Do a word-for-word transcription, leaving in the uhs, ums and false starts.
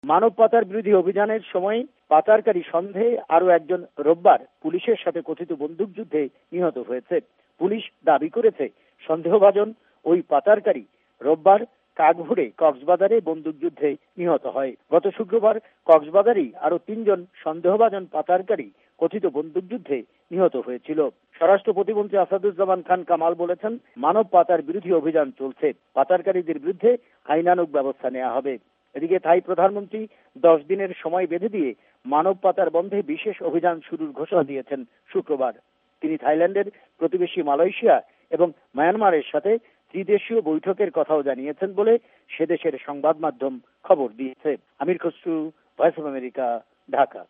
মানব পাচার বিরোধী অভিযানের সময় পাচারকারী সন্দেহে আরো একজন রোববার পুলিশের সাথে কথিত বন্দুকযুদ্ধে নিহত হয়েছে। পুলিশ দাবি করেছে সন্দেহভাজন ওই পাচারকারী রোববার কাকভোরে কক্সবাজারে বন্দুকযুদ্ধে নিহত হয়। গত শুক্রবার কক্সবাজারেই আরো তিনজন সন্দেহভাজন পাচারকারী কথিত বন্দুকযুদ্ধে নিহত হয়েছিল। স্বরাষ্ট্র প্রতিমন্ত্রী আসাদুজ্জামান খান কামাল বলেছেন, মানব পাচার বিরোধী অভিযান চলছে, পাচারকারীদের বিরুদ্ধে আইনানুগ ব্যবস্থা নেওয়া হবে। এদিকে থাই প্রধানমন্ত্রী দশ দিনের সময় বেঁধে দিয়ে মানব পাচার বন্ধে বিশেষ অভিযান শুরুর ঘোষণা দিয়েছেন শুক্রবার। তিনি থাইল্যান্ডের প্রতিবেশী মালয়েশিয়া এবং মায়ানমারের সাথে ত্রিদেশীয় বৈঠকের কথাও জানিয়েছেন বলে সে দেশের সংবাদ মাধ্যম খবর দিয়েছে। Amir Khasru, Voice of America, Dhaka.